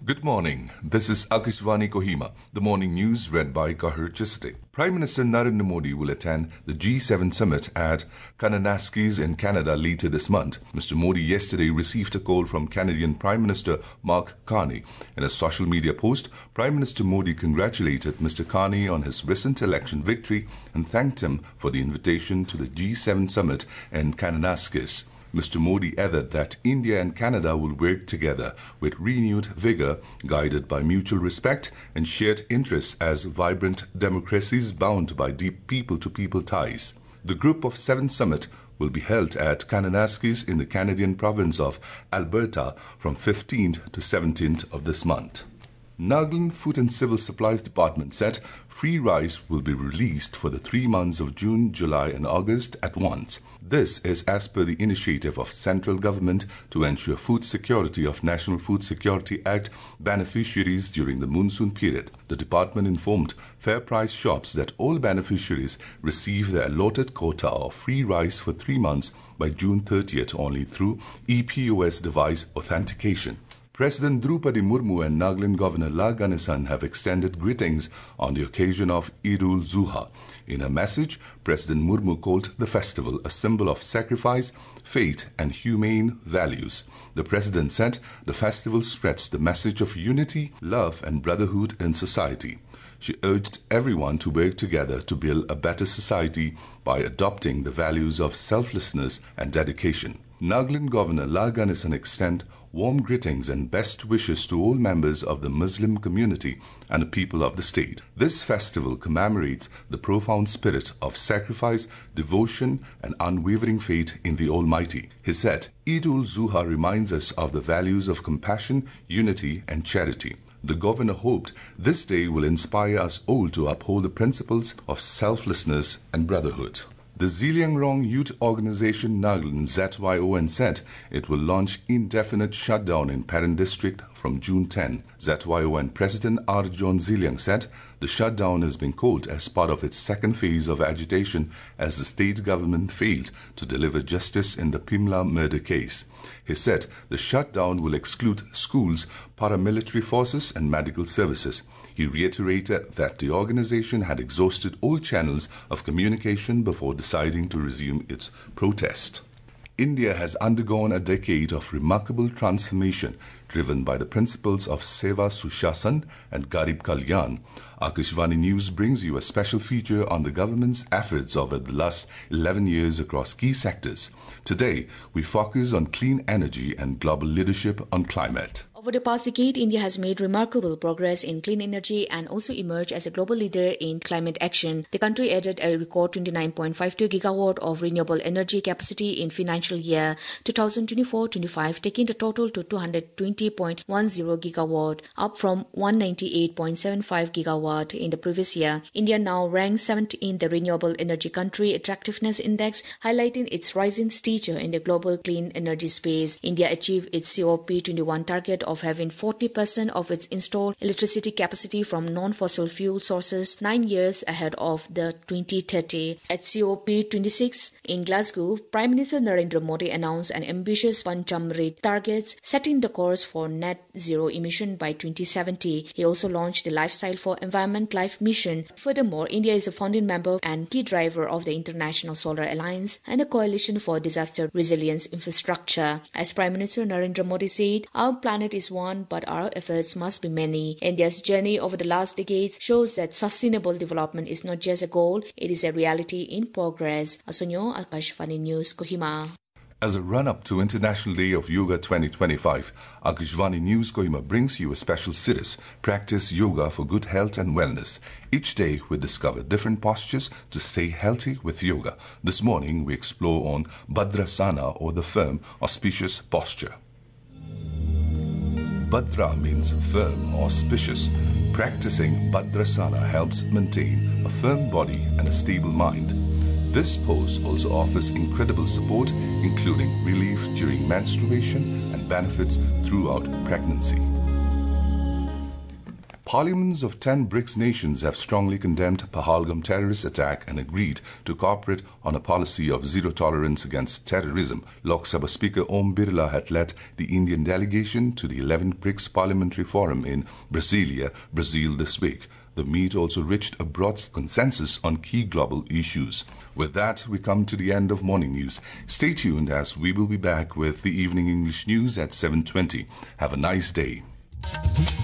Good morning. This is Akashvani Kohima, the morning news read by Kahir Chisate. Prime Minister Narendra Modi will attend the G7 summit at Kananaskis in Canada later this month. Mr. Modi yesterday received a call from Canadian Prime Minister Mark Carney. In a social media post, Prime Minister Modi congratulated Mr. Carney on his recent election victory and thanked him for the invitation to the G7 summit in Kananaskis. Mr. Modi added that India and Canada will work together with renewed vigor, guided by mutual respect and shared interests as vibrant democracies bound by deep people-to-people ties. The Group of Seven summit will be held at Kananaskis in the Canadian province of Alberta from 15th to 17th of this month. Nagaland Food and Civil Supplies Department said free rice will be released for the 3 months of June, July and August at once. This is as per the initiative of central government to ensure food security of National Food Security Act beneficiaries during the monsoon period. The department informed fair price shops that all beneficiaries receive their allotted quota of free rice for 3 months by June 30th only through EPOS device authentication. President Drupadi Murmu and Nagaland Governor La Ganesan have extended greetings on the occasion of Eid-ul-Zuha. In a message, President Murmu called the festival a symbol of sacrifice, faith and humane values. The President said the festival spreads the message of unity, love and brotherhood in society. She urged everyone to work together to build a better society by adopting the values of selflessness and dedication. Nagaland Governor La Ganesan extended warm greetings and best wishes to all members of the Muslim community and the people of the state. This festival commemorates the profound spirit of sacrifice, devotion and unwavering faith in the Almighty. He said, Eid-ul-Zuha reminds us of the values of compassion, unity and charity. The governor hoped this day will inspire us all to uphold the principles of selflessness and brotherhood. The Ziliangrong Youth Organization Nagaland ZYON said it will launch indefinite shutdown in Peran district from June 10. ZYON President Arjun Ziliang said the shutdown has been called as part of its second phase of agitation as the state government failed to deliver justice in the Pimla murder case. He said the shutdown will exclude schools, paramilitary forces and medical services. He reiterated that the organization had exhausted all channels of communication before deciding to resume its protest. India has undergone a decade of remarkable transformation driven by the principles of Seva Sushasan and Garib Kalyan. Akashvani News brings you a special feature on the government's efforts over the last 11 years across key sectors. Today, we focus on clean energy and global leadership on climate. Over the past decade, India has made remarkable progress in clean energy and also emerged as a global leader in climate action. The country added a record 29.52 gigawatt of renewable energy capacity in financial year 2024-25, taking the total to 220.10 gigawatt, up from 198.75 gigawatt in the previous year. India now ranks 7th in the Renewable Energy Country Attractiveness Index, highlighting its rising stature in the global clean energy space. India achieved its COP21 target of having 40% of its installed electricity capacity from non-fossil fuel sources 9 years ahead of the 2030. At COP26 in Glasgow, Prime Minister Narendra Modi announced an ambitious Panchamrit targets, setting the course for net zero emission by 2070. He also launched the Lifestyle for Environment Life mission. Furthermore, India is a founding member and key driver of the International Solar Alliance and a coalition for disaster resilience infrastructure. As Prime Minister Narendra Modi said, our planet is one, but our efforts must be many. India's journey over the last decades shows that sustainable development is not just a goal, it is a reality in progress. Asunyo, Akashvani News, Kohima. As a run-up to International Day of Yoga 2025, Akashvani News Kohima brings you a special series, Practice Yoga for Good Health and Wellness. Each day, we discover different postures to stay healthy with yoga. This morning, we explore on Bhadrasana, or the firm, auspicious posture. Bhadra means firm, auspicious. Practicing Bhadrasana helps maintain a firm body and a stable mind. This pose also offers incredible support, including relief during menstruation and benefits throughout pregnancy. Parliaments of 10 BRICS nations have strongly condemned Pahalgam terrorist attack and agreed to cooperate on a policy of zero tolerance against terrorism. Lok Sabha Speaker Om Birla had led the Indian delegation to the 11th BRICS Parliamentary Forum in Brasilia, Brazil this week. The meet also reached a broad consensus on key global issues. With that, we come to the end of Morning News. Stay tuned as we will be back with the Evening English News at 7:20. Have a nice day.